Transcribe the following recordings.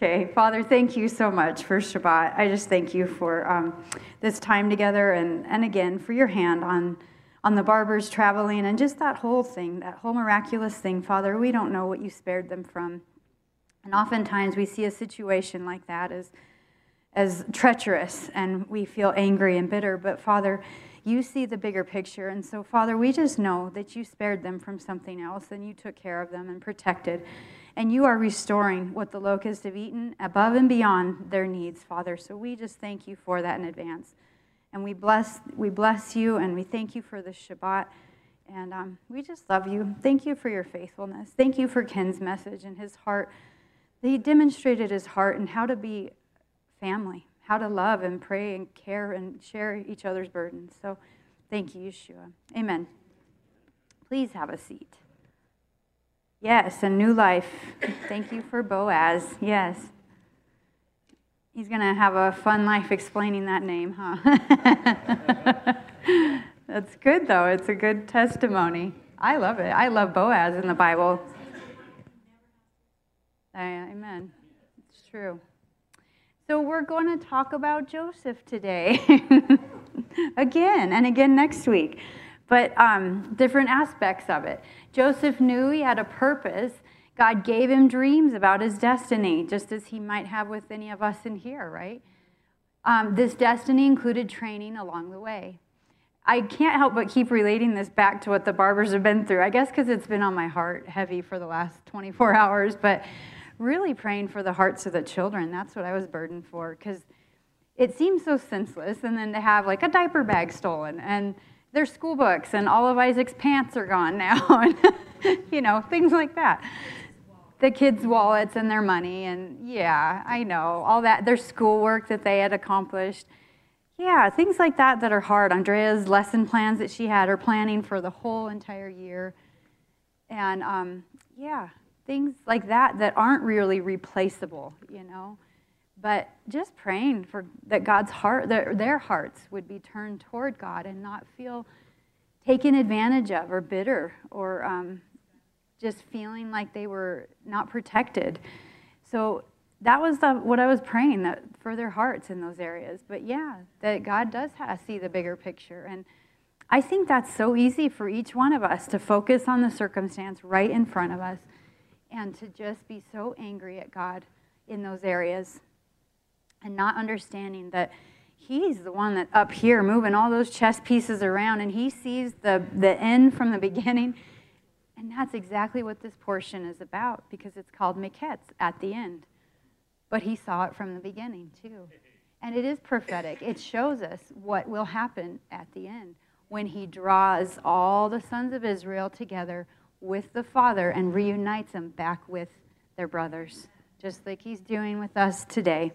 Okay, Father, thank you so much for Shabbat. I just thank you for this time together and again, for your hand on the barbers traveling and just that whole thing, that whole miraculous thing. Father, we don't know what you spared them from. And oftentimes we see a situation like that as treacherous and we feel angry and bitter. But Father, you see the bigger picture. And so, Father, we just know that you spared them from something else and you took care of them and protected. And you are restoring what the locusts have eaten above and beyond their needs, Father. So we just thank you for that in advance. And we bless you and we thank you for the Shabbat. And we just love you. Thank you for your faithfulness. Thank you for Ken's message and his heart. He demonstrated his heart and how to be family, how to love and pray and care and share each other's burdens. So thank you, Yeshua. Amen. Please have a seat. Yes, a new life. Thank you for Boaz. Yes. He's going to have a fun life explaining that name, huh? That's good, though. It's a good testimony. I love it. I love Boaz in the Bible. Amen. It's true. So we're going to talk about Joseph today. Again and again next week. But different aspects of it. Joseph knew he had a purpose. God gave him dreams about his destiny, just as he might have with any of us in here, right? This destiny included training along the way. I can't help but keep relating this back to what the barbers have been through. I guess because it's been on my heart heavy for the last 24 hours, but really praying for the hearts of the children. That's what I was burdened for, because it seems so senseless. And then to have like a diaper bag stolen and their school books and all of Isaac's pants are gone now, and things like that. The kids' wallets and their money, and yeah, I know, all that, their schoolwork that they had accomplished. Yeah, things like that are hard. Andrea's lesson plans that she had, her planning for the whole entire year. And things like that aren't really replaceable, But just praying for that God's heart, their hearts would be turned toward God and not feel taken advantage of or bitter or just feeling like they were not protected. So that was what I was praying for their hearts in those areas. But yeah, that God does see the bigger picture. And I think that's so easy for each one of us to focus on the circumstance right in front of us and to just be so angry at God in those areas. And not understanding that he's the one that's up here moving all those chess pieces around, and he sees the end from the beginning. And that's exactly what this portion is about, because it's called Miketz, at the end. But he saw it from the beginning, too. And it is prophetic. It shows us what will happen at the end when he draws all the sons of Israel together with the Father and reunites them back with their brothers, just like he's doing with us today.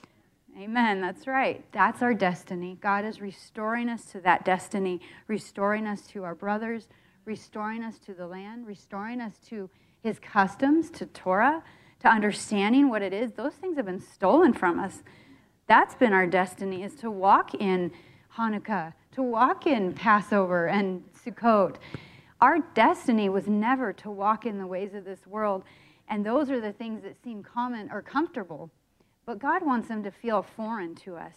Amen. That's right. That's our destiny. God is restoring us to that destiny, restoring us to our brothers, restoring us to the land, restoring us to his customs, to Torah, to understanding what it is. Those things have been stolen from us. That's been our destiny, is to walk in Hanukkah, to walk in Passover and Sukkot. Our destiny was never to walk in the ways of this world, and those are the things that seem common or comfortable. But God wants them to feel foreign to us.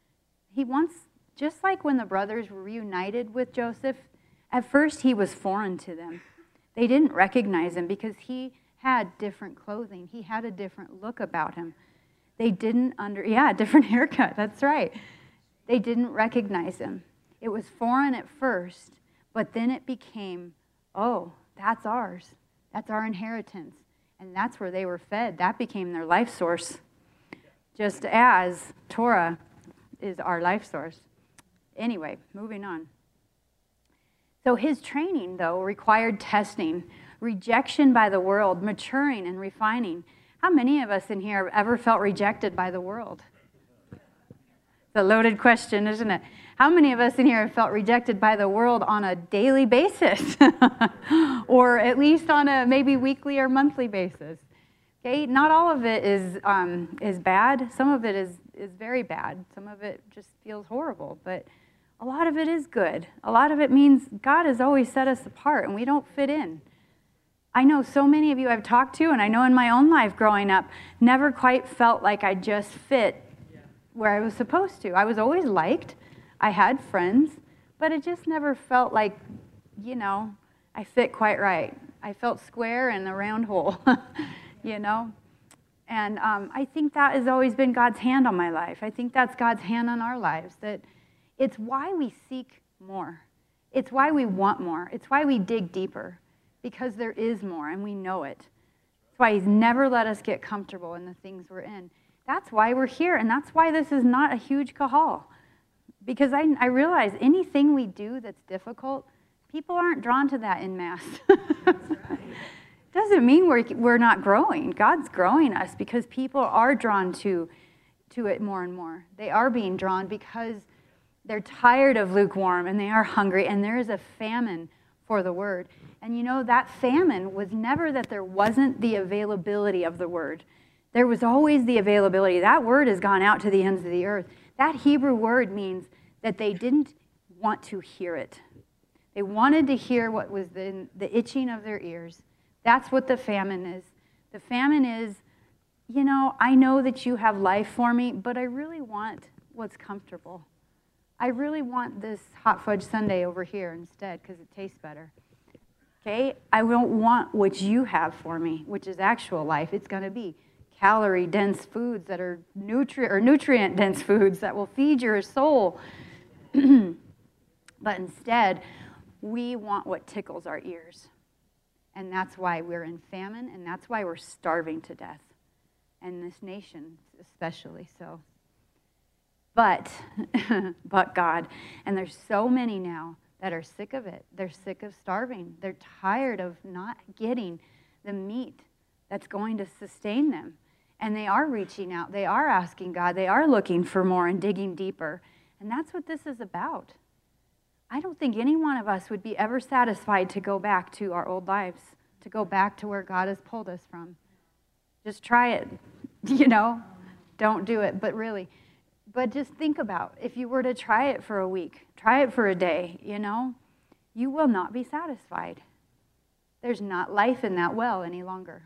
He wants, just like when the brothers were reunited with Joseph, at first he was foreign to them. They didn't recognize him because he had different clothing. He had a different look about him. They didn't different haircut, that's right. They didn't recognize him. It was foreign at first, but then it became, oh, that's ours. That's our inheritance. And that's where they were fed. That became their life source. Just as Torah is our life source. Anyway, moving on. So his training, though, required testing, rejection by the world, maturing and refining. How many of us in here have ever felt rejected by the world? It's a loaded question, isn't it? How many of us in here have felt rejected by the world on a daily basis? Or at least on a maybe weekly or monthly basis? Okay, not all of it is bad. Some of it is very bad. Some of it just feels horrible. But a lot of it is good. A lot of it means God has always set us apart, and we don't fit in. I know so many of you I've talked to, and I know in my own life growing up, never quite felt like I just fit where I was supposed to. I was always liked. I had friends, but it just never felt like, I fit quite right. I felt square in a round hole, And I think that has always been God's hand on my life. I think that's God's hand on our lives, that it's why we seek more. It's why we want more. It's why we dig deeper, because there is more, and we know it. That's why he's never let us get comfortable in the things we're in. That's why we're here, and that's why this is not a huge kahal. Because I realize anything we do that's difficult, people aren't drawn to that en masse. Doesn't mean we're not growing. God's growing us because people are drawn to it more and more. They are being drawn because they're tired of lukewarm and they are hungry, and there is a famine for the word. And that famine was never that there wasn't the availability of the word. There was always the availability. That word has gone out to the ends of the earth. That Hebrew word means that they didn't want to hear it. They wanted to hear what was the itching of their ears. That's what the famine is. The famine is, I know that you have life for me, but I really want what's comfortable. I really want this hot fudge sundae over here instead because it tastes better. Okay? I don't want what you have for me, which is actual life. It's going to be calorie-dense foods that are nutrient-dense foods that will feed your soul. But instead, we want what tickles our ears. And that's why we're in famine, and that's why we're starving to death. And this nation especially so. But God. And there's so many now that are sick of it. They're sick of starving. They're tired of not getting the meat that's going to sustain them. And they are reaching out. They are asking God. They are looking for more and digging deeper. And that's what this is about. I don't think any one of us would be ever satisfied to go back to our old lives, to go back to where God has pulled us from. Just try it, Don't do it, but really. But just think about, if you were to try it for a week, try it for a day, you will not be satisfied. There's not life in that well any longer.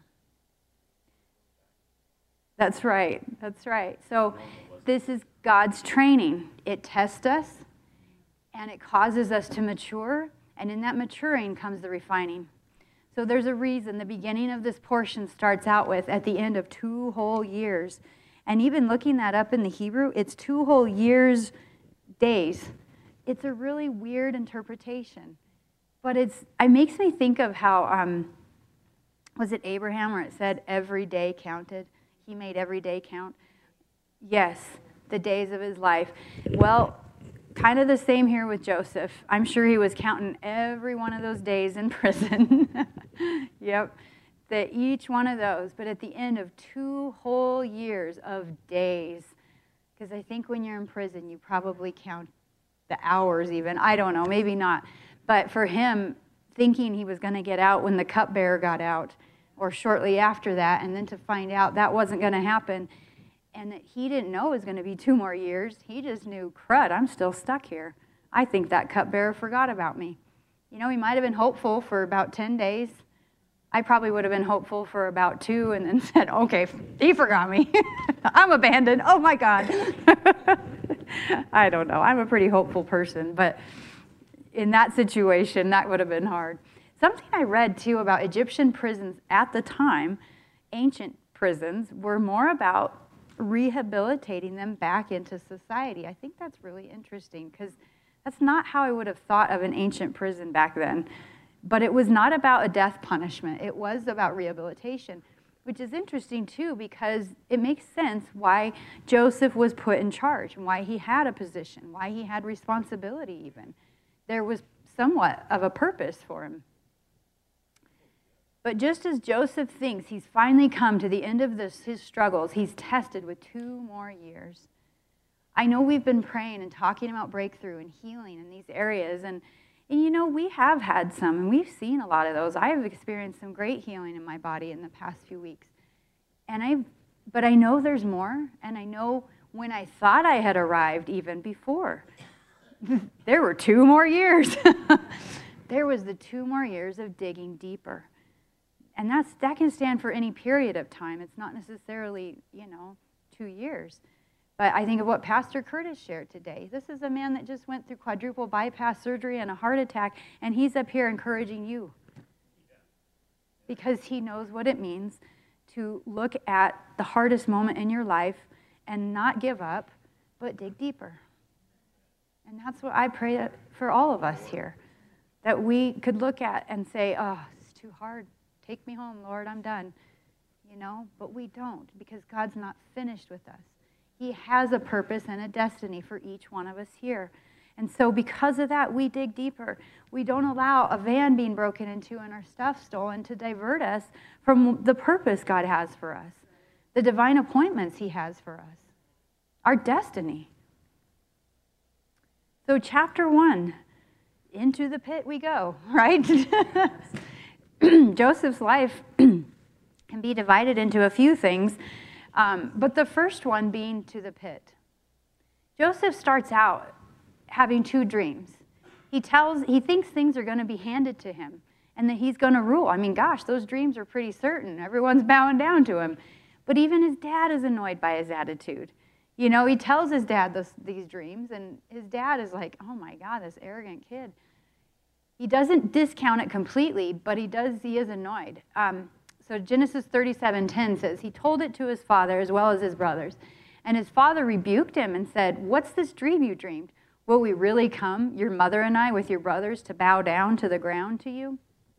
That's right. So this is God's training. It tests us, and it causes us to mature, and in that maturing comes the refining. So there's a reason the beginning of this portion starts out with at the end of 2 whole years. And even looking that up in the Hebrew, it's 2 whole years, days. It's a really weird interpretation. But it makes me think of how, was it Abraham where it said every day counted? He made every day count. Yes, the days of his life. Well, kind of the same here with Joseph. I'm sure he was counting every one of those days in prison. Yep. That each one of those, but at the end of 2 whole years of days, because I think when you're in prison, you probably count the hours even. I don't know, maybe not. But for him, thinking he was going to get out when the cupbearer got out, or shortly after that, and then to find out that wasn't going to happen, and that he didn't know it was going to be 2 more years. He just knew, crud, I'm still stuck here. I think that cupbearer forgot about me. He might have been hopeful for about 10 days. I probably would have been hopeful for about 2 and then said, okay, he forgot me. I'm abandoned. Oh, my God. I don't know. I'm a pretty hopeful person, but in that situation, that would have been hard. Something I read, too, about Egyptian prisons at the time, ancient prisons, were more about rehabilitating them back into society. I think that's really interesting because that's not how I would have thought of an ancient prison back then. But it was not about a death punishment. It was about rehabilitation, which is interesting, too, because it makes sense why Joseph was put in charge and why he had a position, why he had responsibility even. There was somewhat of a purpose for him. But just as Joseph thinks he's finally come to the end of his struggles, he's tested with 2 more years. I know we've been praying and talking about breakthrough and healing in these areas, and we have had some, and we've seen a lot of those. I have experienced some great healing in my body in the past few weeks. But I know there's more, and I know when I thought I had arrived even before, there were 2 more years. There was the 2 more years of digging deeper. And that can stand for any period of time. It's not necessarily, 2 years. But I think of what Pastor Curtis shared today. This is a man that just went through quadruple bypass surgery and a heart attack, and he's up here encouraging you. Because he knows what it means to look at the hardest moment in your life and not give up, but dig deeper. And that's what I pray for all of us here, that we could look at and say, oh, it's too hard. Take me home, Lord, I'm done. But we don't, because God's not finished with us. He has a purpose and a destiny for each one of us here. And so because of that, we dig deeper. We don't allow a van being broken into and our stuff stolen to divert us from the purpose God has for us, the divine appointments he has for us, our destiny. So chapter 1, into the pit we go, right? Joseph's life can be divided into a few things, but the first one being to the pit. Joseph starts out having 2 dreams. He thinks things are going to be handed to him and that he's going to rule. I mean, gosh, those dreams are pretty certain. Everyone's bowing down to him. But even his dad is annoyed by his attitude. He tells his dad these dreams, and his dad is like, oh my God, this arrogant kid. He doesn't discount it completely, but he is annoyed. So Genesis 37:10 says, he told it to his father as well as his brothers. And his father rebuked him and said, what's this dream you dreamed? Will we really come, your mother and I, with your brothers, to bow down to the ground to you?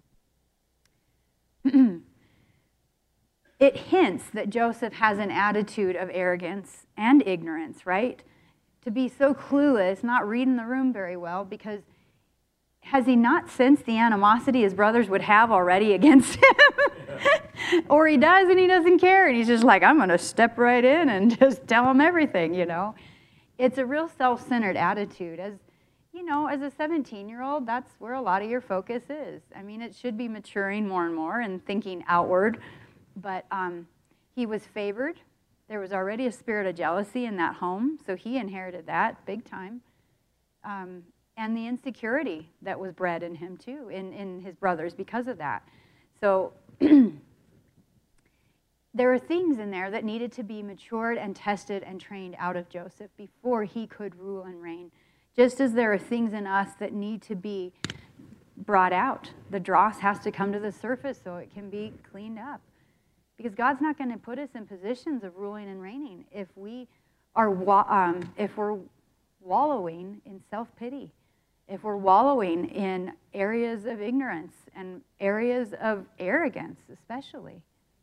It hints that Joseph has an attitude of arrogance and ignorance, right? To be so clueless, not reading the room very well, because has he not sensed the animosity his brothers would have already against him? Or he does and he doesn't care, and he's just like, I'm going to step right in and just tell him everything, It's a real self-centered attitude. As a 17-year-old, that's where a lot of your focus is. I mean, it should be maturing more and more and thinking outward. But he was favored. There was already a spirit of jealousy in that home, so he inherited that big time. And the insecurity that was bred in him, too, in his brothers because of that. So there were things in there that needed to be matured and tested and trained out of Joseph before he could rule and reign. Just as there are things in us that need to be brought out. The dross has to come to the surface so it can be cleaned up. Because God's not going to put us in positions of ruling and reigning if we're wallowing in self-pity, if we're wallowing in areas of ignorance and areas of arrogance, especially.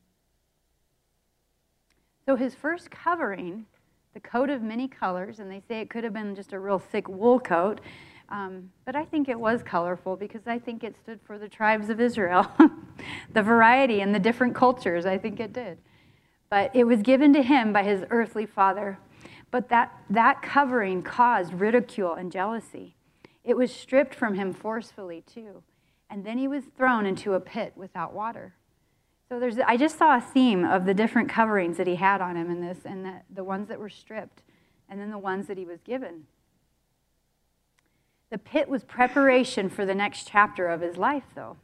So his first covering, the coat of many colors, and they say it could have been just a real thick wool coat, but I think it was colorful because I think it stood for the tribes of Israel. The variety and the different cultures, I think it did. But it was given to him by his earthly father. But that covering caused ridicule and jealousy. It was stripped from him forcefully, too. And then he was thrown into a pit without water. So I just saw a theme of the different coverings that he had on him in this, and the ones that were stripped, and then the ones that he was given. The pit was preparation for the next chapter of his life, though.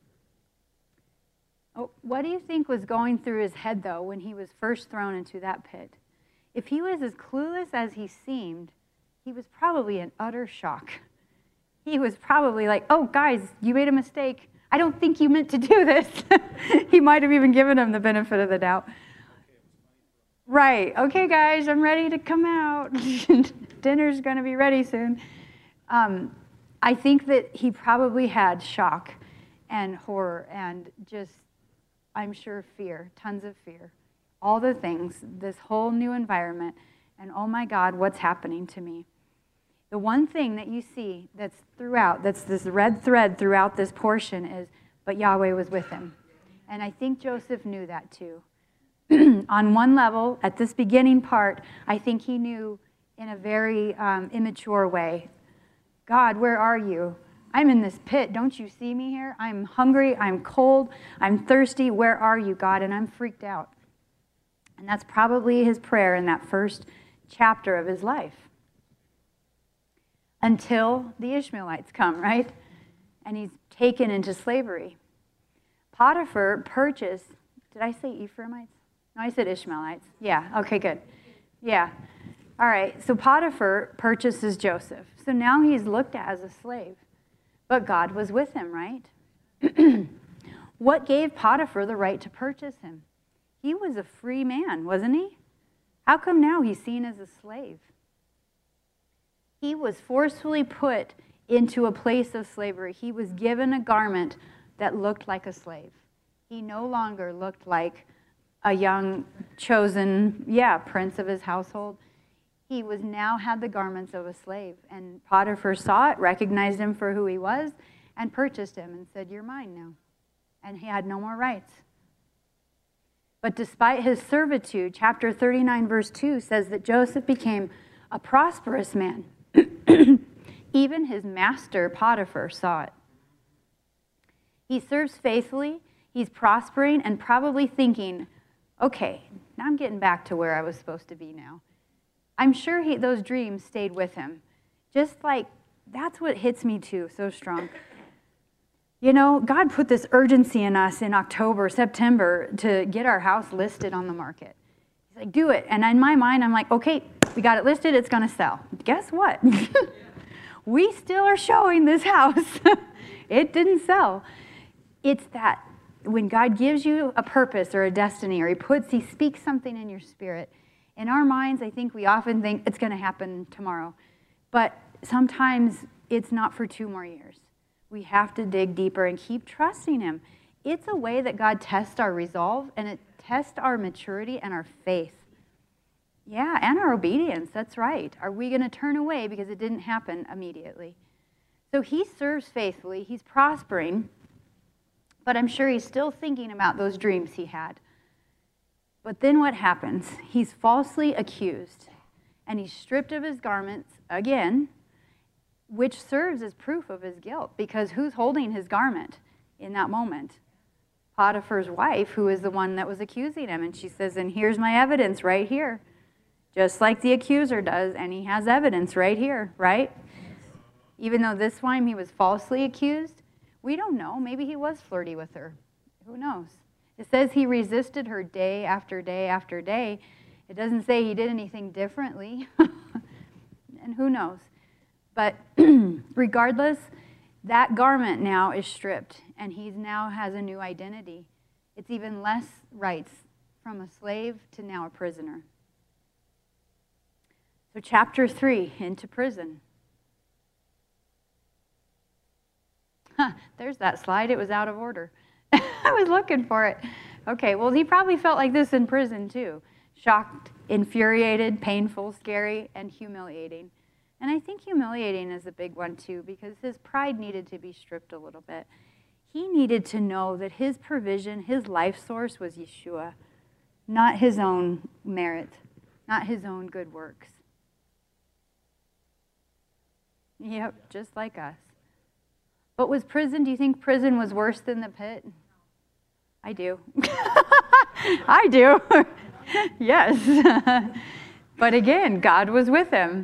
Oh, what do you think was going through his head, though, when he was first thrown into that pit? If he was as clueless as he seemed, he was probably in utter shock. He was probably like, oh, guys, you made a mistake. I don't think you meant to do this. He might have even given him the benefit of the doubt. Right. Okay, guys, I'm ready to come out. Dinner's going to be ready soon. I think that he probably had shock and horror and just, I'm sure, fear, tons of fear. All the things, this whole new environment, and oh my God, what's happening to me? The one thing that you see that's this red thread throughout this portion is, but Yahweh was with him. And I think Joseph knew that too. On one level, at this beginning part, I think he knew in a very immature way, God, where are you? I'm in this pit. Don't you see me here? I'm hungry. I'm cold. I'm thirsty. Where are you, God? And I'm freaked out. And that's probably his prayer in that first chapter of his life. Until the Ishmaelites come, right? And he's taken into slavery. Potiphar purchased, did I say Ephraimites? No, I said Ishmaelites. Yeah, okay, good. Yeah. All right, so Potiphar purchases Joseph. So now he's looked at as a slave. But God was with him, right? What gave Potiphar the right to purchase him? He was a free man, wasn't he? How come now he's seen as a slave? He was forcefully put into a place of slavery. He was given a garment that looked like a slave. He no longer looked like a young, chosen, prince of his household. He was now had the garments of a slave. And Potiphar saw it, recognized him for who he was, and purchased him and said, "You're mine now." And he had no more rights. But despite his servitude, chapter 39, verse 2 says that Joseph became a prosperous man. Even his master, Potiphar, saw it. He serves faithfully, he's prospering, and probably thinking, okay, now I'm getting back to where I was supposed to be now. I'm sure those dreams stayed with him. Just like, that's what hits me too, so strong. You know, God put this urgency in us in October, September to get our house listed on the market. He's like, do it. And in my mind, I'm like, okay, we got it listed, it's going to sell. Guess what? We still are showing this house. It didn't sell. It's that when God gives you a purpose or a destiny, or he speaks something in your spirit, in our minds, I think we often think it's going to happen tomorrow. But sometimes it's not for 2 more years. We have to dig deeper and keep trusting him. It's a way that God tests our resolve, and it tests our maturity and our faith. Yeah, and our obedience, that's right. Are we going to turn away because it didn't happen immediately? So he serves faithfully, he's prospering, but I'm sure he's still thinking about those dreams he had. But then what happens? He's falsely accused, and he's stripped of his garments again, which serves as proof of his guilt, because who's holding his garment in that moment? Potiphar's wife, who is the one that was accusing him, and she says, and here's my evidence right here, just like the accuser does, and he has evidence right here, right? Even though this time he was falsely accused, we don't know. Maybe he was flirty with her. Who knows? It says he resisted her day after day after day. It doesn't say he did anything differently. And who knows? But regardless, that garment now is stripped, and he now has a new identity. It's even less rights, from a slave to now a prisoner. So chapter 3, into prison. There's that slide. It was out of order. I was looking for it. Okay, well, he probably felt like this in prison too. Shocked, infuriated, painful, scary, and humiliating. And I think humiliating is a big one too, because his pride needed to be stripped a little bit. He needed to know that his provision, his life source was Yeshua, not his own merit, not his own good works. Yep, just like us. But do you think prison was worse than the pit? I do. I do. Yes. But again, God was with him.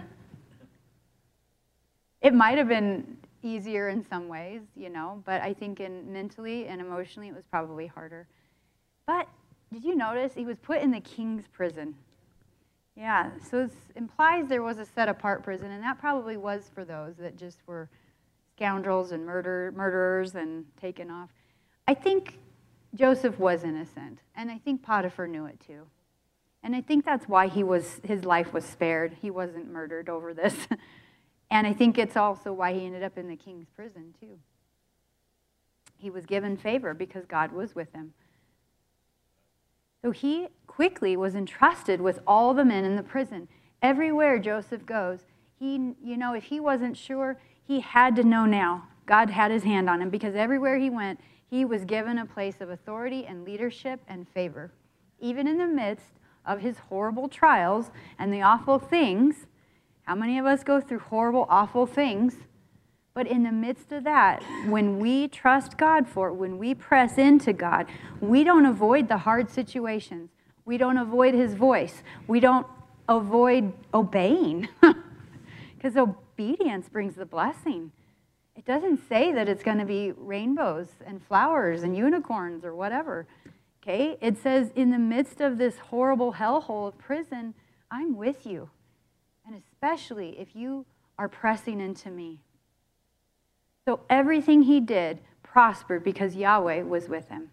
It might have been easier in some ways, but I think mentally and emotionally it was probably harder. But did you notice he was put in the king's prison? Yeah, so it implies there was a set-apart prison, and that probably was for those that just were scoundrels and murderers and taken off. I think Joseph was innocent, and I think Potiphar knew it too. And I think that's why his life was spared. He wasn't murdered over this. And I think it's also why he ended up in the king's prison too. He was given favor because God was with him. So he quickly was entrusted with all the men in the prison. Everywhere Joseph goes, if he wasn't sure, he had to know now. God had his hand on him, because everywhere he went, he was given a place of authority and leadership and favor. Even in the midst of his horrible trials and the awful things, how many of us go through horrible, awful things? But in the midst of that, when we trust God for it, when we press into God, we don't avoid the hard situations. We don't avoid his voice. We don't avoid obeying. Because obedience brings the blessing. It doesn't say that it's going to be rainbows and flowers and unicorns or whatever. Okay? It says, in the midst of this horrible hellhole of prison, I'm with you. And especially if you are pressing into me. So everything he did prospered because Yahweh was with him.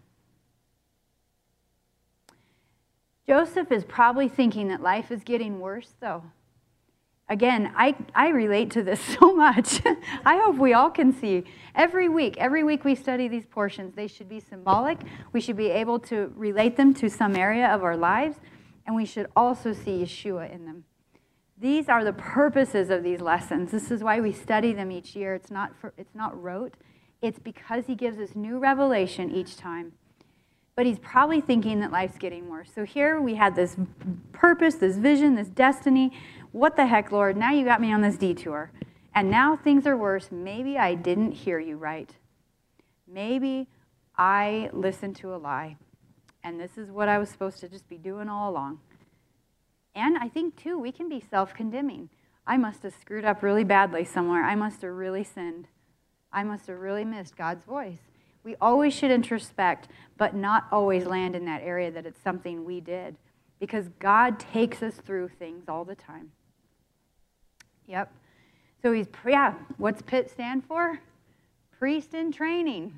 Joseph is probably thinking that life is getting worse, though. Again, I relate to this so much. I hope we all can see. Every week we study these portions. They should be symbolic. We should be able to relate them to some area of our lives. And we should also see Yeshua in them. These are the purposes of these lessons. This is why we study them each year. It's not rote. It's because he gives us new revelation each time. But he's probably thinking that life's getting worse. So here we had this purpose, this vision, this destiny. What the heck, Lord? Now you got me on this detour. And now things are worse. Maybe I didn't hear you right. Maybe I listened to a lie. And this is what I was supposed to just be doing all along. And I think, too, we can be self-condemning. I must have screwed up really badly somewhere. I must have really sinned. I must have really missed God's voice. We always should introspect, but not always land in that area that it's something we did. Because God takes us through things all the time. Yep. So what's PIT stand for? Priest in training.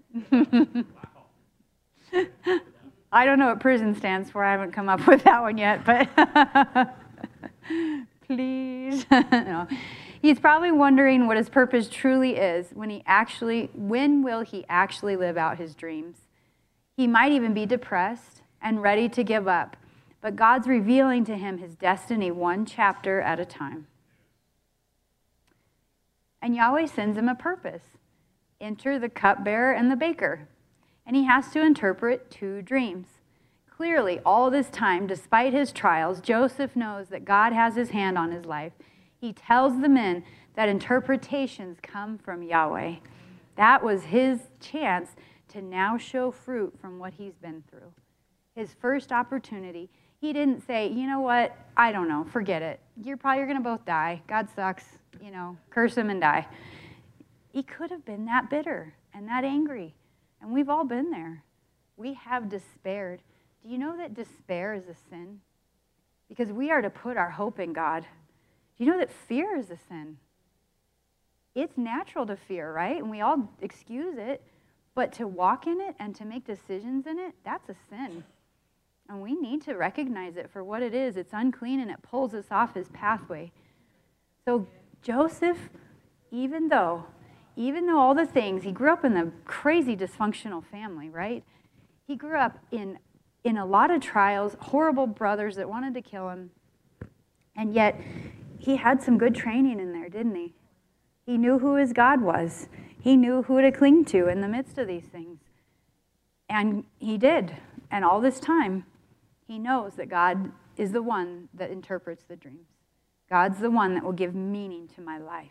I don't know what prison stands for. I haven't come up with that one yet, but please. No. He's probably wondering what his purpose truly is when will he actually live out his dreams? He might even be depressed and ready to give up, but God's revealing to him his destiny one chapter at a time. And Yahweh sends him a purpose. Enter the cupbearer and the baker. And he has to interpret 2 dreams. Clearly, all this time, despite his trials, Joseph knows that God has his hand on his life. He tells the men that interpretations come from Yahweh. That was his chance to now show fruit from what he's been through. His first opportunity, he didn't say, you know what, I don't know, forget it. You're going to both die. God sucks, curse him and die. He could have been that bitter and that angry. And we've all been there. We have despaired. Do you know that despair is a sin? Because we are to put our hope in God. Do you know that fear is a sin? It's natural to fear, right? And we all excuse it. But to walk in it and to make decisions in it, that's a sin. And we need to recognize it for what it is. It's unclean and it pulls us off his pathway. So Joseph, even though all the things, he grew up in a crazy dysfunctional family, right? He grew up in a lot of trials, horrible brothers that wanted to kill him. And yet, he had some good training in there, didn't he? He knew who his God was. He knew who to cling to in the midst of these things. And he did. And all this time, he knows that God is the one that interprets the dreams. God's the one that will give meaning to my life.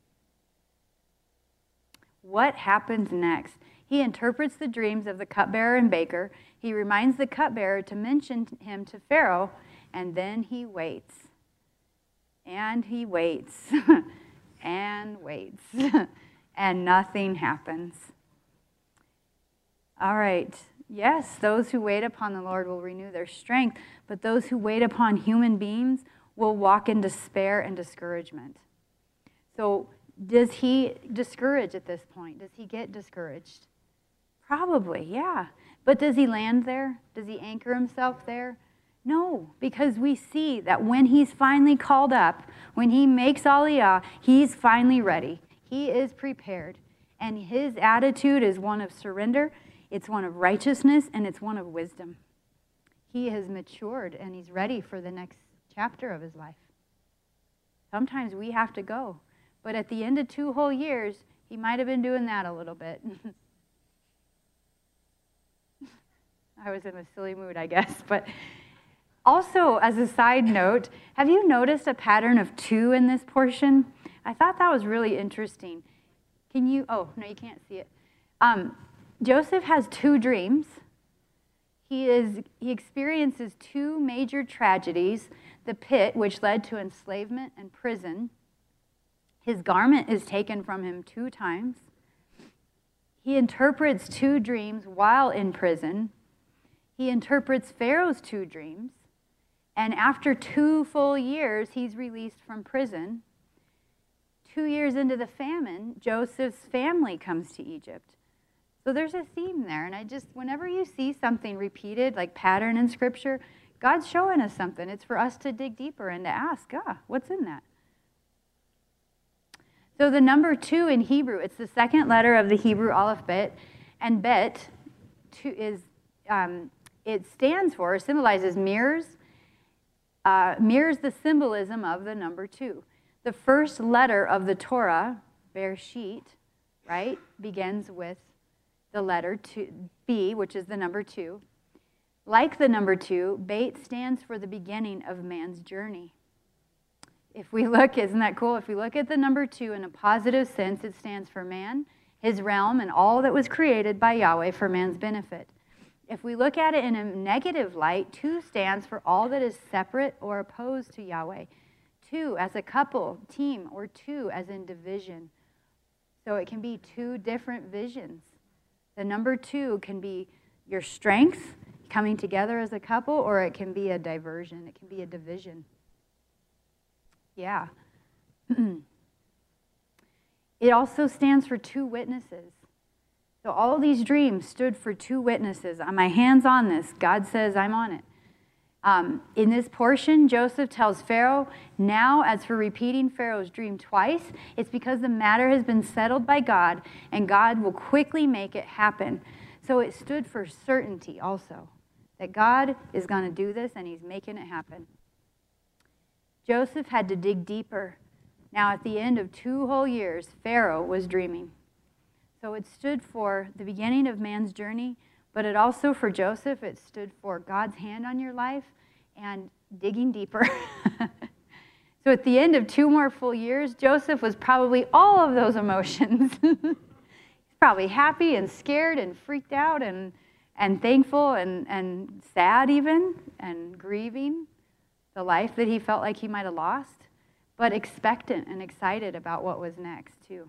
What happens next? He interprets the dreams of the cupbearer and baker. He reminds the cupbearer to mention him to Pharaoh, and then he waits. And he waits. And waits. And nothing happens. All right. Yes, those who wait upon the Lord will renew their strength, but those who wait upon human beings will walk in despair and discouragement. So, does he discourage at this point? Does he get discouraged? Probably, yeah. But does he land there? Does he anchor himself there? No, because we see that when he's finally called up, when he makes Aliyah, he's finally ready. He is prepared. And his attitude is one of surrender, it's one of righteousness, and it's one of wisdom. He has matured, and he's ready for the next chapter of his life. Sometimes we have to go. But at the end of 2 whole years, he might have been doing that a little bit. I was in a silly mood, I guess. But also, as a side note, have you noticed a pattern of 2 in this portion? I thought that was really interesting. Oh, no, you can't see it. Joseph has 2 dreams. He experiences 2 major tragedies, the pit, which led to enslavement and prison, His garment is taken from him 2 times. He interprets 2 dreams while in prison. He interprets Pharaoh's 2 dreams. And after 2 full years, he's released from prison. 2 years into the famine, Joseph's family comes to Egypt. So there's a theme there. And whenever you see something repeated, like pattern in Scripture, God's showing us something. It's for us to dig deeper and to ask, what's in that? So the number 2 in Hebrew, it's the second letter of the Hebrew alphabet, and bet it stands for, or symbolizes mirrors the symbolism of the number 2. The first letter of the Torah, Bereshit, right, begins with the letter B, which is the number 2. Like the number 2, Beit stands for the beginning of man's journey. If we look, isn't that cool? If we look at the number 2 in a positive sense, it stands for man, his realm, and all that was created by Yahweh for man's benefit. If we look at it in a negative light, 2 stands for all that is separate or opposed to Yahweh. 2 as a couple, team, or 2 as in division. So it can be 2 different visions. The number 2 can be your strength coming together as a couple, or it can be a diversion. It can be a division. Yeah. It also stands for 2 witnesses. So all these dreams stood for 2 witnesses. My hand's on this. God says I'm on it. In this portion, Joseph tells Pharaoh, now as for repeating Pharaoh's dream twice, it's because the matter has been settled by God, and God will quickly make it happen. So it stood for certainty also, that God is going to do this, and he's making it happen. Joseph had to dig deeper. Now, at the end of 2 whole years, Pharaoh was dreaming. So it stood for the beginning of man's journey, but it also, for Joseph, it stood for God's hand on your life and digging deeper. So at the end of 2 more full years, Joseph was probably all of those emotions. He's probably happy and scared and freaked out and thankful and sad even, and grieving the life that he felt like he might have lost, but expectant and excited about what was next too.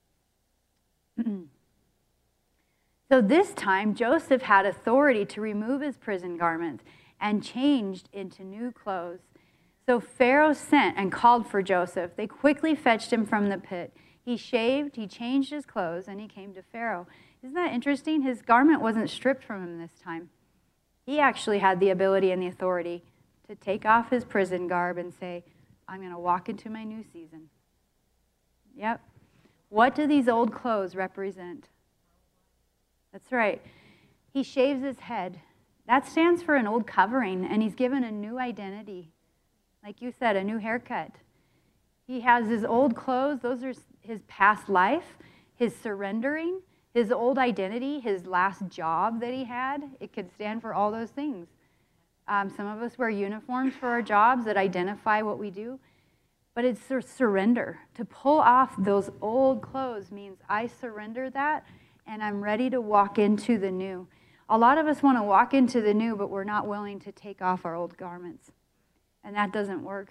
So this time, Joseph had authority to remove his prison garments and changed into new clothes. So Pharaoh sent and called for Joseph. They quickly fetched him from the pit. He shaved, he changed his clothes, and he came to Pharaoh. Isn't that interesting? His garment wasn't stripped from him this time. He actually had the ability and the authority to take off his prison garb and say, I'm going to walk into my new season. Yep. What do these old clothes represent? That's right. He shaves his head. That stands for an old covering, and he's given a new identity. Like you said, a new haircut. He has his old clothes. Those are his past life, his surrendering, his old identity, his last job that he had. It could stand for all those things. Some of us wear uniforms for our jobs that identify what we do. But it's surrender. To pull off those old clothes means I surrender that, and I'm ready to walk into the new. A lot of us want to walk into the new, but we're not willing to take off our old garments. And that doesn't work.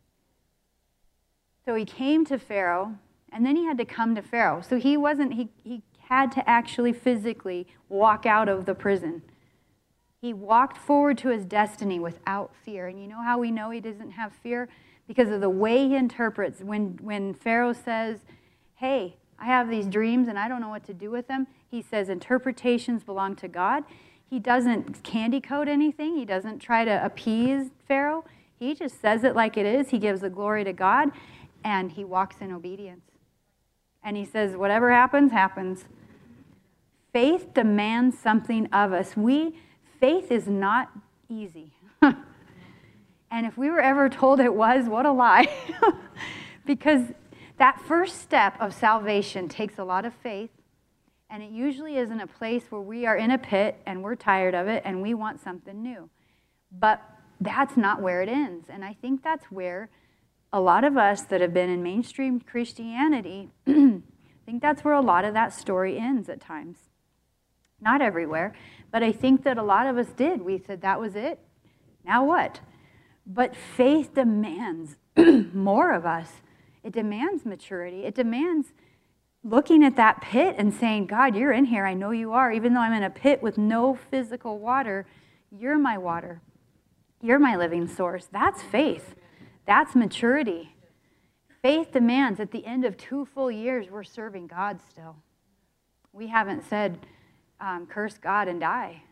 So he came to Pharaoh, and then he had to come to Pharaoh. So he had to actually physically walk out of the prison. He walked forward to his destiny without fear. And you know how we know he doesn't have fear? Because of the way he interprets. When Pharaoh says, hey, I have these dreams and I don't know what to do with them, he says interpretations belong to God. He doesn't candy coat anything. He doesn't try to appease Pharaoh. He just says it like it is. He gives the glory to God, and he walks in obedience. And he says, whatever happens, happens. Faith demands something of us. Faith is not easy. And if we were ever told it was, what a lie. Because that first step of salvation takes a lot of faith, and it usually is in a place where we are in a pit and we're tired of it and we want something new. But that's not where it ends. And I think that's where a lot of us that have been in mainstream Christianity, I think that's where a lot of that story ends at times. Not everywhere, but I think that a lot of us did. We said, that was it. Now what? But faith demands more of us. It demands maturity. It demands looking at that pit and saying, God, you're in here. I know you are. Even though I'm in a pit with no physical water, you're my water. You're my living source. That's faith. That's maturity. Faith demands at the end of 2 full years, we're serving God still. We haven't said, curse God and die.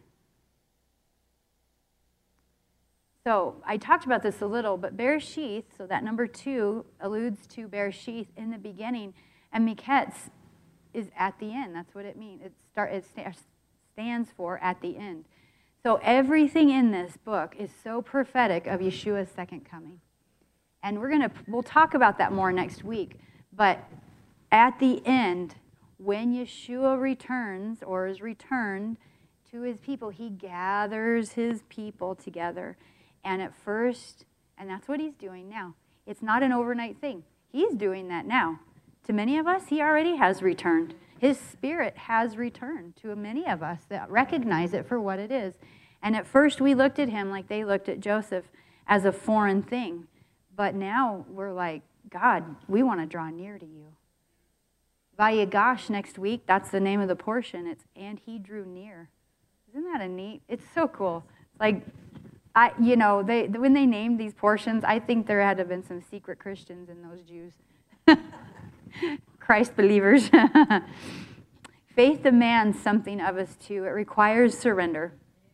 So I talked about this a little, but Bereshith, so that number 2 alludes to Bereshith in the beginning, and Miketz is at the end. That's what it means. It stands for at the end. So everything in this book is so prophetic of Yeshua's second coming. And we'll talk about that more next week. But at the end, when Yeshua returns or is returned to his people, he gathers his people together. And at first, and that's what he's doing now. It's not an overnight thing. He's doing that now. To many of us, he already has returned. His spirit has returned to many of us that recognize it for what it is. And at first, we looked at him like they looked at Joseph as a foreign thing. But now we're like, God, we want to draw near to you. Vayigash next week, that's the name of the portion. It's, and he drew near. Isn't that a neat? It's so cool. Like, when they named these portions, I think there had to have been some secret Christians in those Jews. Christ believers. Faith demands something of us too. It requires surrender.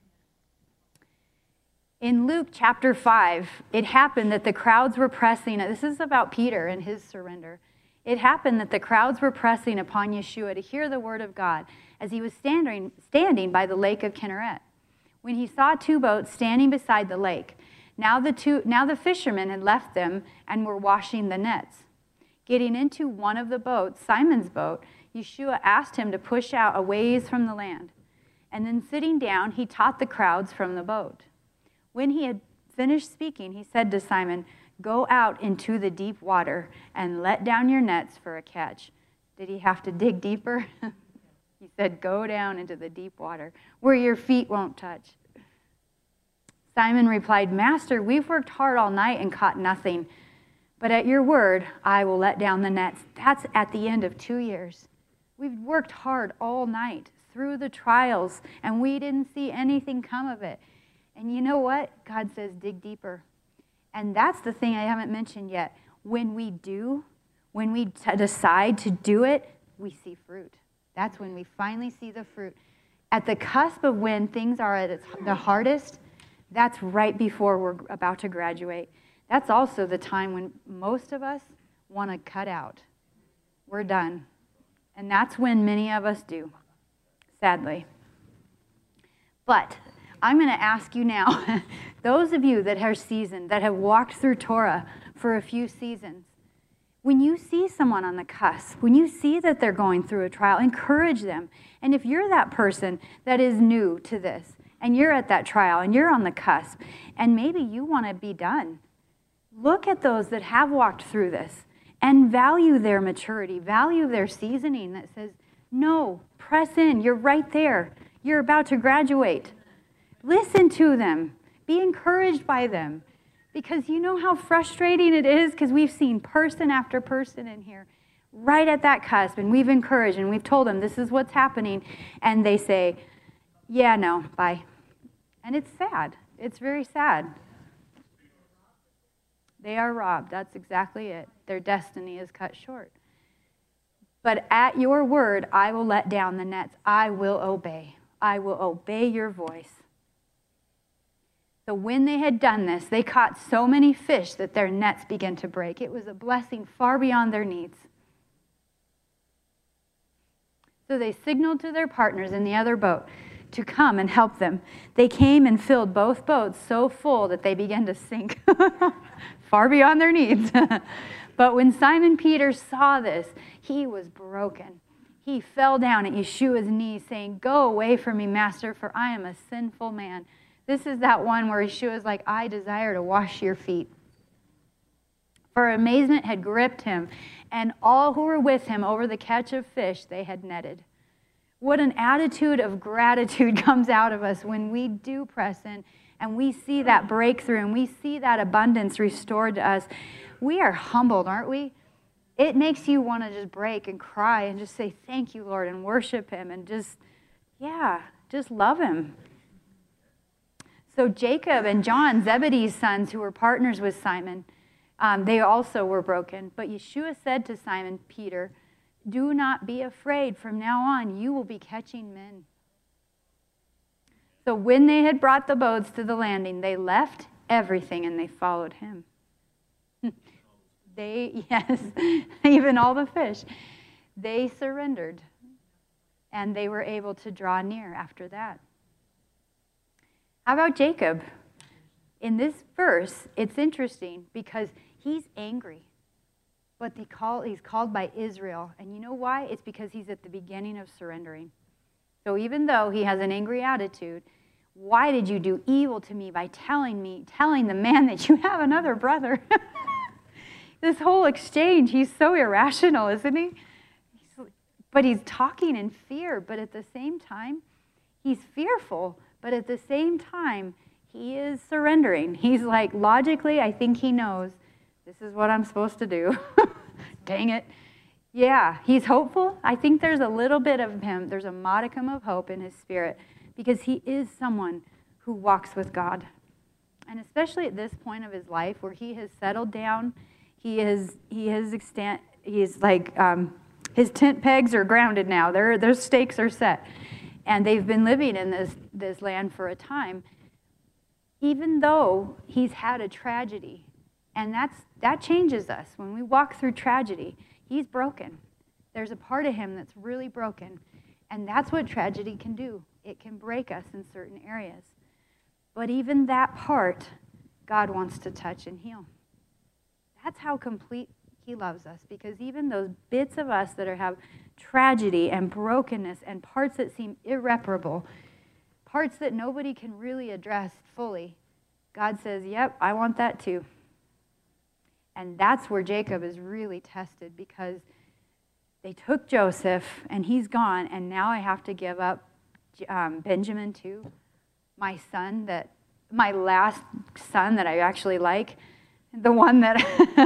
In Luke chapter 5, it happened that the crowds were pressing. This is about Peter and his surrender. It happened that the crowds were pressing upon Yeshua to hear the word of God as he was standing by the lake of Kinneret. When he saw 2 boats standing beside the lake, now the fishermen had left them and were washing the nets. Getting into one of the boats, Simon's boat, Yeshua asked him to push out a ways from the land. And then sitting down, he taught the crowds from the boat. When he had finished speaking, he said to Simon, "Go out into the deep water and let down your nets for a catch." Did he have to dig deeper? He said, "Go down into the deep water where your feet won't touch." Simon replied, "Master, we've worked hard all night and caught nothing. But at your word, I will let down the nets." That's at the end of 2 years. We've worked hard all night through the trials, and we didn't see anything come of it. And you know what? God says, dig deeper. And that's the thing I haven't mentioned yet. When we decide to do it, we see fruit. That's when we finally see the fruit. At the cusp of when things are at the hardest, that's right before we're about to graduate. That's also the time when most of us want to cut out. We're done. And that's when many of us do, sadly. But I'm going to ask you now, those of you that are seasoned, that have walked through Torah for a few seasons, when you see someone on the cusp, when you see that they're going through a trial, encourage them. And if you're that person that is new to this, and you're at that trial, and you're on the cusp, and maybe you want to be done, look at those that have walked through this and value their maturity, value their seasoning that says, no, press in, you're right there. You're about to graduate. Listen to them. Be encouraged by them. Because you know how frustrating it is, because we've seen person after person in here right at that cusp, and we've encouraged, and we've told them this is what's happening, and they say, yeah, no, bye. And it's sad. It's very sad. They are robbed. That's exactly it. Their destiny is cut short. But at your word, I will let down the nets. I will obey. I will obey your voice. So when they had done this, they caught so many fish that their nets began to break. It was a blessing far beyond their needs. So they signaled to their partners in the other boat to come and help them. They came and filled both boats so full that they began to sink far beyond their needs. But when Simon Peter saw this, he was broken. He fell down at Yeshua's knees, saying, "Go away from me, Master, for I am a sinful man." This is that one where Yeshua's like, "I desire to wash your feet." For amazement had gripped him, and all who were with him over the catch of fish they had netted. What an attitude of gratitude comes out of us when we do press in and we see that breakthrough and we see that abundance restored to us. We are humbled, aren't we? it makes you want to just break and cry and just say, thank you, Lord, and worship him and just love him. So Jacob and John, Zebedee's sons, who were partners with Simon, they also were broken. But Yeshua said to Simon Peter, do not be afraid. From now on, you will be catching men. So when they had brought the boats to the landing, they left everything and they followed him. Yes, even all the fish. They surrendered, and they were able to draw near after that. How about Jacob? In this verse, it's interesting because he's angry, but he's called by Israel. And you know why? It's because he's at the beginning of surrendering. So even though he has an angry attitude, why did you do evil to me by telling the man that you have another brother? This whole exchange, he's so irrational, isn't he? But he's talking in fear, but at the same time, he's fearful, but at the same time, he is surrendering. He's like, logically, I think he knows, this is what I'm supposed to do. Dang it. Yeah, he's hopeful. I think there's a little bit of him. There's a modicum of hope in his spirit because he is someone who walks with God. And especially at this point of his life where he has settled down, his tent pegs are grounded now. Their stakes are set. And they've been living in this land for a time. Even though he's had a tragedy, and that changes us. When we walk through tragedy, he's broken. There's a part of him that's really broken. And that's what tragedy can do. It can break us in certain areas. But even that part, God wants to touch and heal. That's how complete he loves us, because even those bits of us that have tragedy and brokenness and parts that seem irreparable, parts that nobody can really address fully, God says, yep, I want that too. And that's where Jacob is really tested, because they took Joseph and he's gone, and now I have to give up Benjamin too, my last son that I actually like, the one that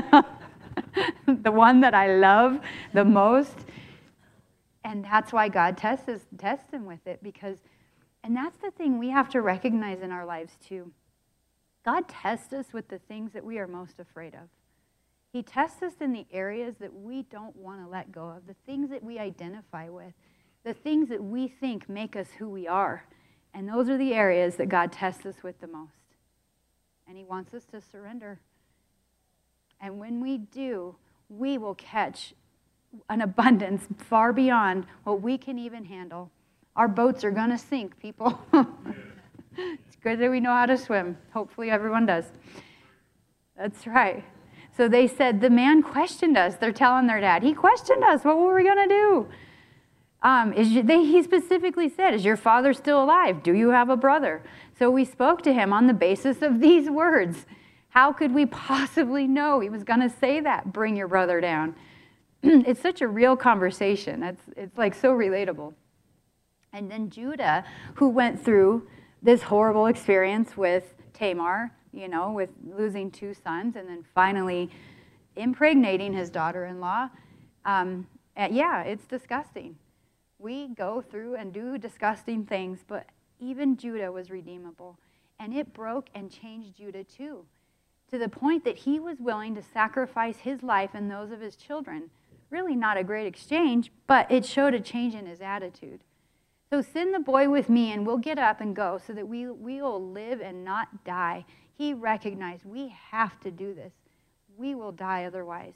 I love the most. And that's why God tests him with it, and that's the thing we have to recognize in our lives too. God tests us with the things that we are most afraid of. He tests us in the areas that we don't want to let go of, the things that we identify with, the things that we think make us who we are. And those are the areas that God tests us with the most. And he wants us to surrender. And when we do, we will catch an abundance far beyond what we can even handle. Our boats are going to sink, people. It's good that we know how to swim. Hopefully everyone does. That's right. So they said, the man questioned us. They're telling their dad, he questioned us. What were we going to do? He specifically said, is your father still alive? Do you have a brother? So we spoke to him on the basis of these words. How could we possibly know he was going to say that? Bring your brother down. It's such a real conversation. It's like so relatable. And then Judah, who went through this horrible experience with Tamar, with losing 2 sons and then finally impregnating his daughter-in-law. It's disgusting. We go through and do disgusting things, but even Judah was redeemable. And it broke and changed Judah too, to the point that he was willing to sacrifice his life and those of his children. Really not a great exchange, but it showed a change in his attitude. So send the boy with me and we'll get up and go so that we will live and not die. He recognized we have to do this. We will die otherwise.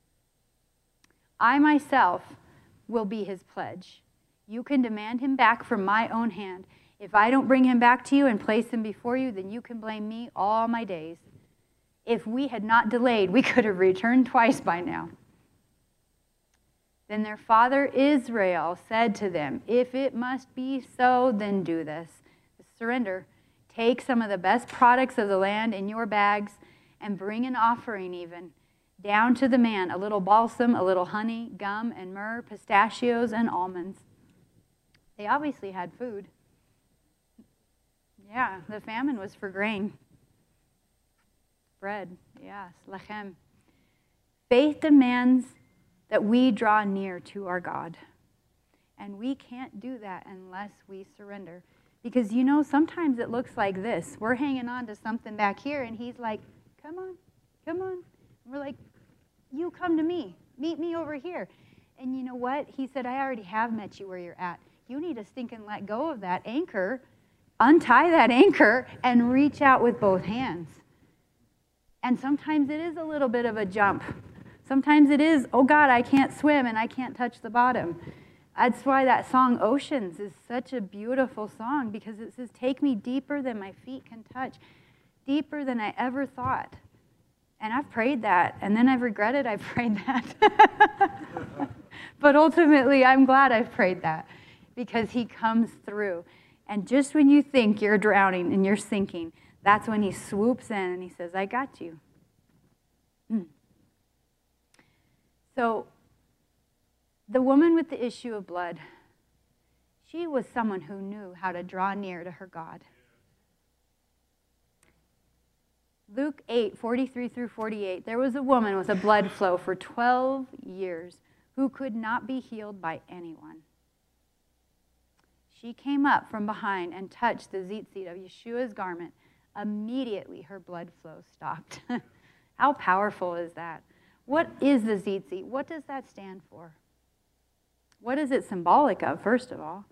I myself will be his pledge. You can demand him back from my own hand. If I don't bring him back to you and place him before you, then you can blame me all my days. If we had not delayed, we could have returned twice by now. Then their father Israel said to them, if it must be so, then do this. Surrender. Take some of the best products of the land in your bags and bring an offering even. Down to the man, a little balsam, a little honey, gum and myrrh, pistachios and almonds. They obviously had food. Yeah, the famine was for grain. Bread, yes, lechem. Faith demands that we draw near to our God. And we can't do that unless we surrender. Because sometimes it looks like this. We're hanging on to something back here, and he's like, come on, come on. And we're like, you come to me. Meet me over here. And you know what? He said, I already have met you where you're at. You need to stink and let go of that anchor, untie that anchor, and reach out with both hands. And sometimes it is a little bit of a jump. Sometimes it is, oh God, I can't swim and I can't touch the bottom. That's why that song, Oceans, is such a beautiful song, because it says, take me deeper than my feet can touch, deeper than I ever thought. And I've prayed that, and then I've regretted I've prayed that. But ultimately, I'm glad I've prayed that, because he comes through. And just when you think you're drowning and you're sinking, that's when he swoops in and he says, I got you. So, the woman with the issue of blood, she was someone who knew how to draw near to her God. Luke 8:43 through 48, there was a woman with a blood flow for 12 years who could not be healed by anyone. She came up from behind and touched the tzitzit of Yeshua's garment. Immediately her blood flow stopped. How powerful is that? What is the tzitzit? What does that stand for? What is it symbolic of, first of all?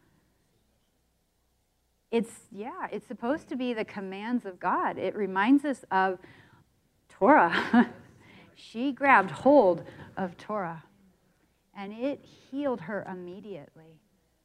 It's supposed to be the commands of God. It reminds us of Torah. She grabbed hold of Torah, and it healed her immediately.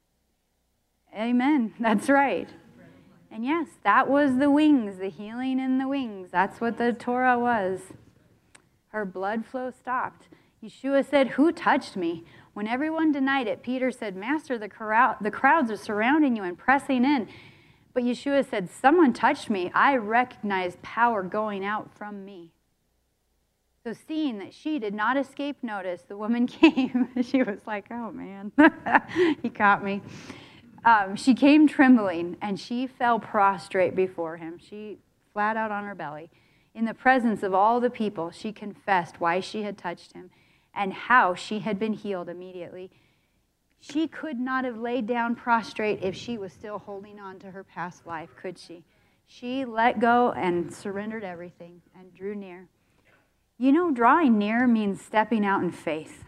Amen. That's right. And yes, that was the wings, the healing in the wings. That's what the Torah was. Her blood flow stopped. Yeshua said, who touched me? When everyone denied it, Peter said, Master, the crowds are surrounding you and pressing in. But Yeshua said, someone touched me. I recognized power going out from me. So seeing that she did not escape notice, the woman came. She was like, oh, man, he caught me. She came trembling, and she fell prostrate before him. She flat out on her belly. In the presence of all the people, she confessed why she had touched him and how she had been healed immediately. She could not have laid down prostrate if she was still holding on to her past life, could she? She let go and surrendered everything and drew near. Drawing near means stepping out in faith.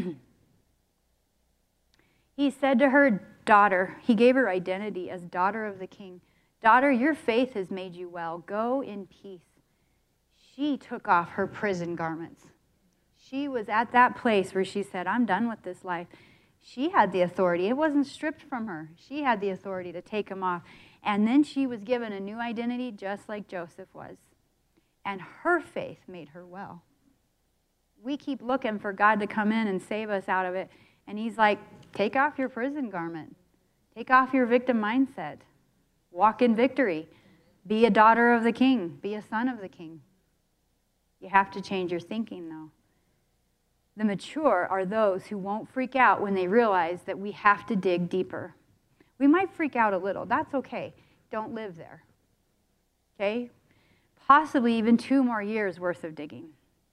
He said to her, daughter, he gave her identity as daughter of the king. Daughter, your faith has made you well. Go in peace. She took off her prison garments. She was at that place where she said, I'm done with this life. She had the authority. It wasn't stripped from her. She had the authority to take them off. And then she was given a new identity just like Joseph was. And her faith made her well. We keep looking for God to come in and save us out of it. And he's like, take off your prison garment. Take off your victim mindset. Walk in victory. Be a daughter of the king. Be a son of the king. You have to change your thinking, though. The mature are those who won't freak out when they realize that we have to dig deeper. We might freak out a little. That's okay. Don't live there. Okay? Possibly even 2 more years worth of digging.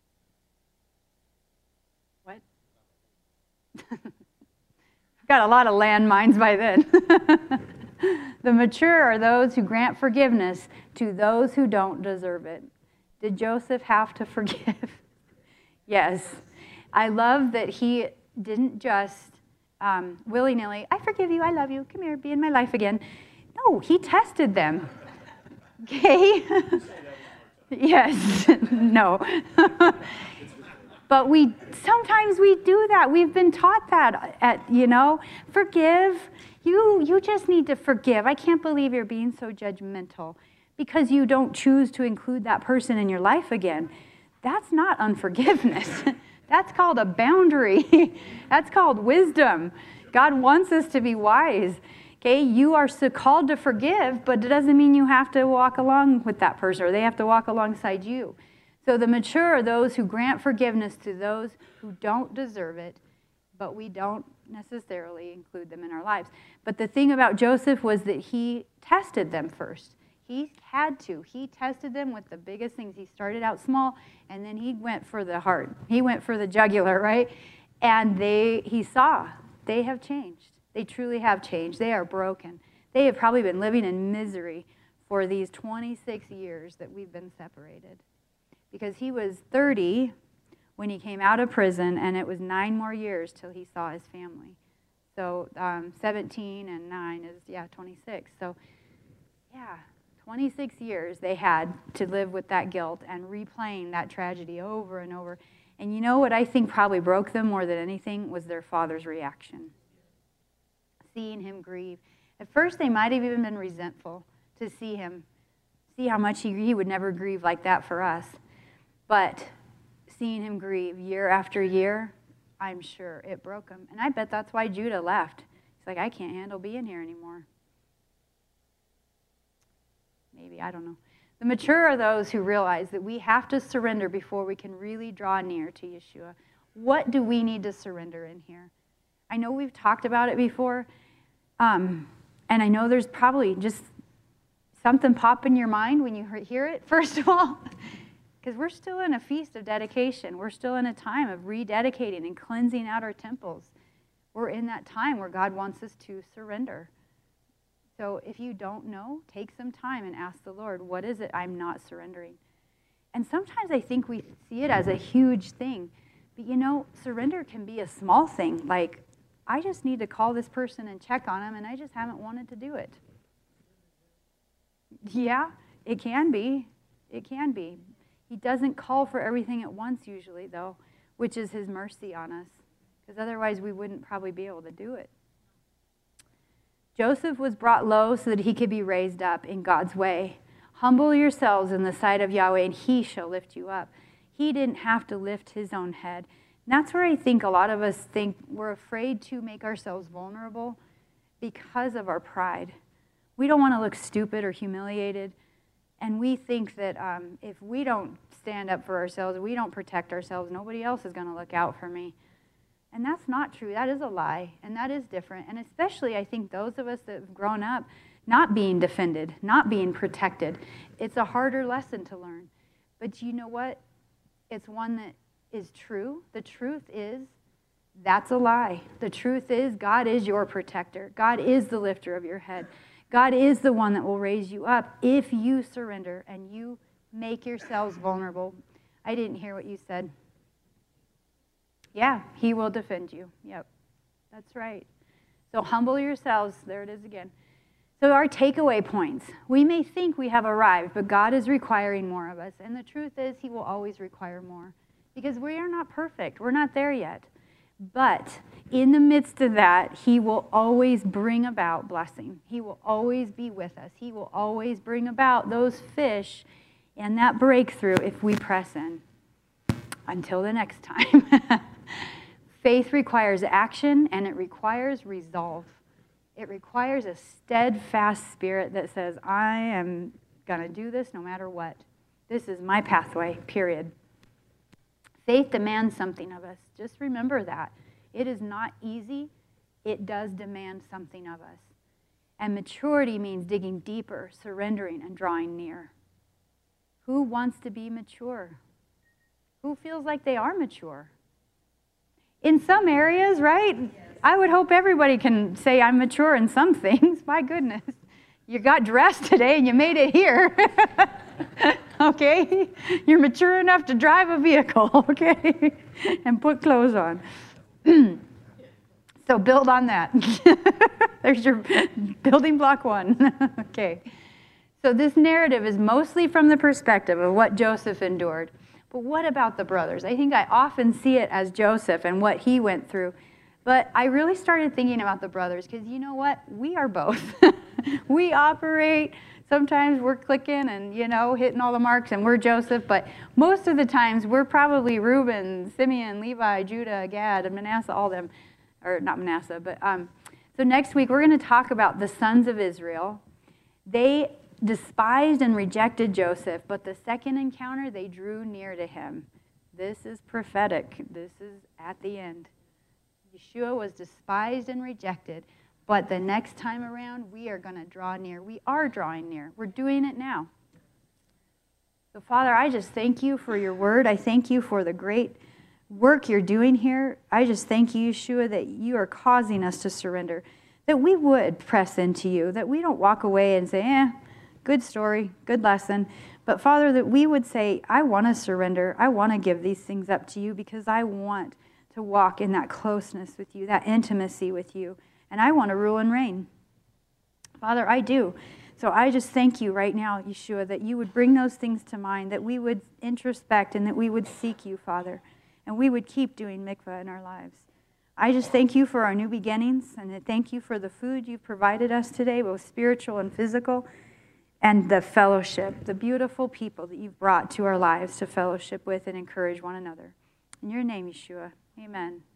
What? I've got a lot of landmines by then. The mature are those who grant forgiveness to those who don't deserve it. Did Joseph have to forgive? Yes. I love that he didn't just willy-nilly, I forgive you, I love you, come here, be in my life again. No, he tested them. Okay? Yes. No. But sometimes we do that. We've been taught that forgive. You just need to forgive. I can't believe you're being so judgmental because you don't choose to include that person in your life again. That's not unforgiveness. That's called a boundary. That's called wisdom. God wants us to be wise. Okay, you are so called to forgive, but it doesn't mean you have to walk along with that person or they have to walk alongside you. So the mature are those who grant forgiveness to those who don't deserve it, but we don't necessarily include them in our lives. But the thing about Joseph was that he tested them first. He had to. He tested them with the biggest things. He started out small, and then he went for the heart. He went for the jugular, right? And he saw, they have changed. They truly have changed. They are broken. They have probably been living in misery for these 26 years that we've been separated. Because he was 30 when he came out of prison, and it was 9 more years till he saw his family. So 17 and 9 is, 26. So, 26 years they had to live with that guilt and replaying that tragedy over and over. And you know what I think probably broke them more than anything was their father's reaction. Seeing him grieve. At first they might have even been resentful to see how much he would never grieve like that for us. But seeing him grieve year after year, I'm sure it broke him. And I bet that's why Judah left. He's like, I can't handle being here anymore. Maybe, I don't know. The mature are those who realize that we have to surrender before we can really draw near to Yeshua. What do we need to surrender in here? I know we've talked about it before, and I know there's probably just something pop in your mind when you hear it, first of all, because we're still in a feast of dedication. We're still in a time of rededicating and cleansing out our temples. We're in that time where God wants us to surrender. So if you don't know, take some time and ask the Lord, what is it I'm not surrendering? And sometimes I think we see it as a huge thing. But surrender can be a small thing. Like, I just need to call this person and check on him, and I just haven't wanted to do it. Yeah, it can be. It can be. He doesn't call for everything at once usually, though, which is his mercy on us. Because otherwise we wouldn't probably be able to do it. Joseph was brought low so that he could be raised up in God's way. Humble yourselves in the sight of Yahweh, and he shall lift you up. He didn't have to lift his own head. And that's where I think a lot of us think we're afraid to make ourselves vulnerable because of our pride. We don't want to look stupid or humiliated. And we think that if we don't stand up for ourselves, we don't protect ourselves, nobody else is going to look out for me. And that's not true. That is a lie, and that is different. And especially, I think, those of us that have grown up not being defended, not being protected, it's a harder lesson to learn. But you know what? It's one that is true. The truth is, that's a lie. The truth is, God is your protector. God is the lifter of your head. God is the one that will raise you up if you surrender and you make yourselves vulnerable. I didn't hear what you said. Yeah, he will defend you. Yep, that's right. So humble yourselves. There it is again. So our takeaway points. We may think we have arrived, but God is requiring more of us. And the truth is, he will always require more because we are not perfect. We're not there yet. But in the midst of that, he will always bring about blessing. He will always be with us. He will always bring about those fish and that breakthrough if we press in. Until the next time. Faith requires action, and it requires resolve. It requires a steadfast spirit that says, I am going to do this no matter what. This is my pathway, period. Faith demands something of us. Just remember that. It is not easy. It does demand something of us. And maturity means digging deeper, surrendering, and drawing near. Who wants to be mature? Who feels like they are mature? In some areas, right? Yes. I would hope everybody can say I'm mature in some things. My goodness. You got dressed today and you made it here. Okay? You're mature enough to drive a vehicle, okay? And put clothes on. So build on that. There's your building block 1. Okay. So this narrative is mostly from the perspective of what Joseph endured. But what about the brothers? I think I often see it as Joseph and what he went through. But I really started thinking about the brothers because you know what? We are both. We operate. Sometimes we're clicking and, hitting all the marks and we're Joseph. But most of the times we're probably Reuben, Simeon, Levi, Judah, Gad, and Manasseh, all them. Or not Manasseh, but so next week we're going to talk about the sons of Israel. They despised and rejected Joseph, but the second encounter, they drew near to him. This is prophetic. This is at the end. Yeshua was despised and rejected, but the next time around, we are going to draw near. We are drawing near. We're doing it now. So, Father, I just thank you for your word. I thank you for the great work you're doing here. I just thank you, Yeshua, that you are causing us to surrender, that we would press into you, that we don't walk away and say, good story, good lesson. But Father, that we would say, I want to surrender. I want to give these things up to you because I want to walk in that closeness with you, that intimacy with you. And I want to rule and reign. Father, I do. So I just thank you right now, Yeshua, that you would bring those things to mind, that we would introspect and that we would seek you, Father, and we would keep doing mikvah in our lives. I just thank you for our new beginnings, and I thank you for the food you've provided us today, both spiritual and physical, and the fellowship, the beautiful people that you've brought to our lives to fellowship with and encourage one another. In your name, Yeshua, amen.